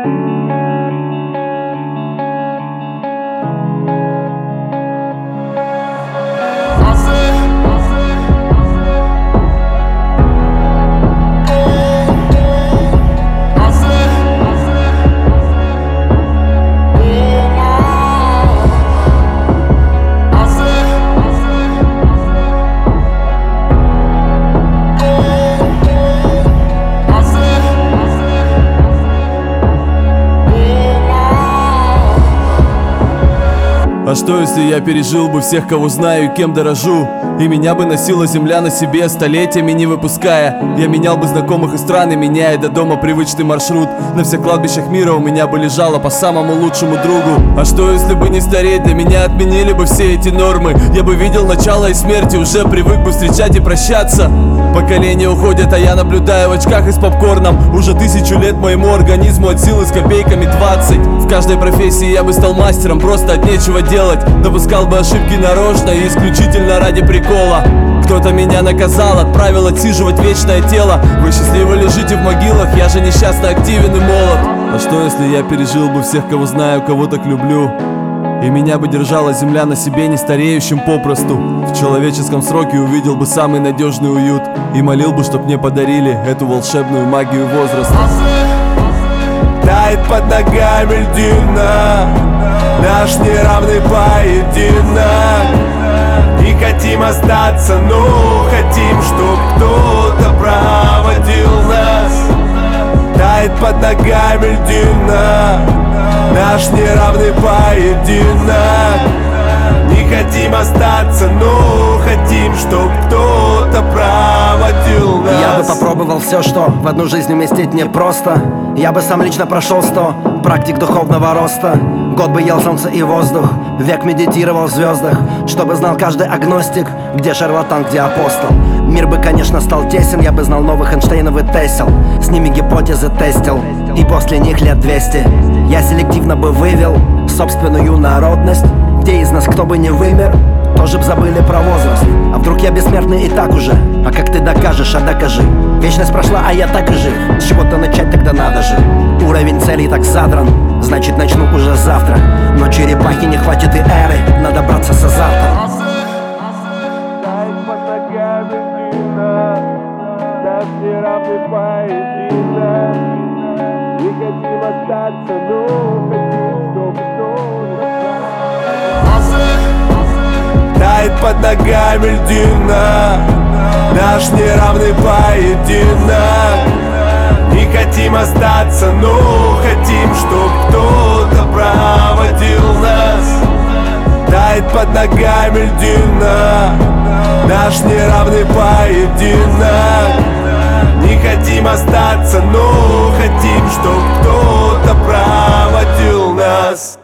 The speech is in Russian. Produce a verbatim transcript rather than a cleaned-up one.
А что если я пережил бы всех, кого знаю и кем дорожу? И меня бы носила земля на себе, столетиями не выпуская. Я менял бы знакомых и страны, меняя до дома привычный маршрут. На всех кладбищах мира у меня бы лежало по самому лучшему другу. А что если бы не стареть, для меня отменили бы все эти нормы. Я бы видел начало и смерти, уже привык бы встречать и прощаться. Поколения уходят, а я наблюдаю в очках и с попкорном. Уже тысячу лет моему организму от силы с копейками двадцать. В каждой профессии я бы стал мастером, просто от нечего делать. Допускал бы ошибки нарочно и исключительно ради прикола. Кто-то меня наказал, отправил отсиживать вечное тело. Вы счастливо лежите в могилах, я же несчастно активен и молод. А что если я пережил бы всех, кого знаю, кого так люблю? И меня бы держала земля на себе, не стареющим попросту. В человеческом сроке увидел бы самый надежный уют и молил бы, чтоб мне подарили эту волшебную магию возраста. Тает под ногами льдина, наш неравный поединок. Не хотим остаться, но хотим, чтоб кто-то проводил нас. Тает под ногами льдина, наш неравный поединок. Не хотим остаться, но хотим, чтоб кто-то проводил нас. Я бы попробовал все, что в одну жизнь уместить непросто. Я бы сам лично прошел сто практик духовного роста. Год бы ел солнце и воздух, век медитировал в звездах, чтобы знал каждый агностик, где шарлатан, где апостол. Мир бы, конечно, стал тесен, я бы знал новых Эйнштейнов и Тесел. С ними гипотезы тестил, и после них лет двести я селективно бы вывел собственную народность. Где из нас кто бы не вымер, тоже б забыли про возраст. А вдруг я бессмертный и так уже? А как ты докажешь, а докажи. Вечность прошла, а я так и жив. С чего-то начать тогда надо же. Уровень целей так задран, значит начну уже завтра. Но черепахи не хватит и эры, надо браться с азартом. Не хотим остаться, но хотим, чтоб кто-то. Тает под ногами льдина, наш неравный поединок. Не хотим остаться, но хотим, чтоб кто-то проводил нас. Тает под ногами льдина, наш неравный поединок. Не хотим остаться, но хотим, чтоб кто-то проводил нас.